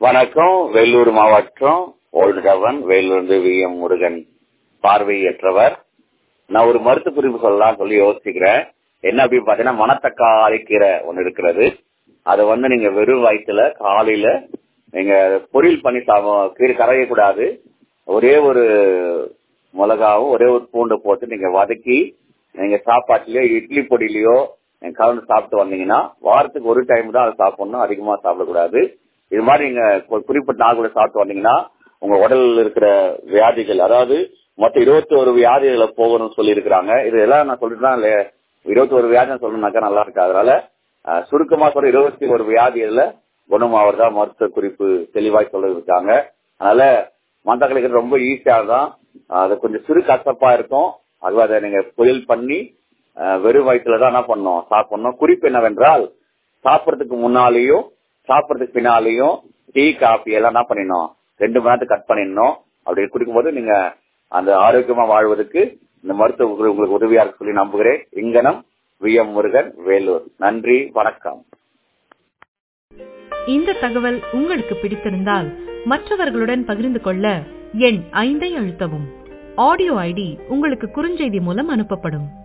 வணக்கம். வேலூர் மாவட்டம் old town, Vellore V M. Murugan, பார்வையற்றவர். நான் ஒரு மருத்துவ குறிப்பு சொல்லலாம் சொல்லி யோசிக்கிறேன். என்ன அப்படின்னு பாத்தீங்கன்னா, மணத்தக்காளி கீரை ஒண்ணு இருக்கிறது. அதை நீங்க வெறும் வயிற்றுல காலையில நீங்க பொரியல் பண்ணி கீரை கரையக்கூடாது. ஒரே ஒரு மிளகாவும் ஒரே ஒரு பூண்டு போட்டு நீங்க வதக்கி நீங்க சாப்பாட்டுலயோ இட்லி பொடியிலயோ கலந்து சாப்பிட்டு வந்தீங்கன்னா, வாரத்துக்கு ஒரு டைம் தான் அதை சாப்பிடணும், அதிகமா சாப்பிடக்கூடாது. இது மாதிரி நீங்க குறிப்பிட்ட நாள் சாப்பிட்டு வந்தீங்கன்னா உங்க உடல்ல இருக்கிற வியாதிகள், அதாவது மொத்தம் 21 வியாதிகளை போகணும்னு சொல்லி இருக்கிறாங்க. இது எல்லாம் நான் சொல்லிட்டுதான் 21 வியாதி சொல்லணும்னாக்கா நல்லா இருக்கு. அதனால சுருக்கமா சொல்ற 21 வியாதிகள்ல குணமாவதா மருத்துவ குறிப்பு தெளிவாய் சொல்ல இருக்காங்க. அதனால மந்தக்களுக்கு ரொம்ப ஈஸியா தான், அது கொஞ்சம் சிறு கசப்பா இருக்கும். அதுவும் அதை நீங்க பொரியல் பண்ணி வெறும் வயிற்றுலதான் என்ன பண்ணணும், சாப்பிடணும். குறிப்பு என்னவென்றால், சாப்பிடறதுக்கு முன்னாலேயும் சாப்பிடறதுக்கு பின்னாலேயும் டீ காபி எல்லாம் என்ன பண்ணிடணும், 2 மணி நேரத்துக்கு கட் பண்ணிடணும். அப்படி குடிக்கும்போது நீங்க அந்த ஆரோக்கியமா வாழ்வதற்கு இந்த மருத்துவ உங்களுக்கு உதவியா இருக்கு சொல்லி நம்புகிறேன். இங்கனம் வி.எம். முருகன், வேலூர். நன்றி, வணக்கம். இந்த தகவல் உங்களுக்கு பிடித்திருந்தால் மற்றவர்களுடன் பகிர்ந்து கொள்ள எண் 5 அழுத்தவும். ஆடியோ ஐடி உங்களுக்கு குறுஞ்செய்தி மூலம் அனுப்பப்படும்.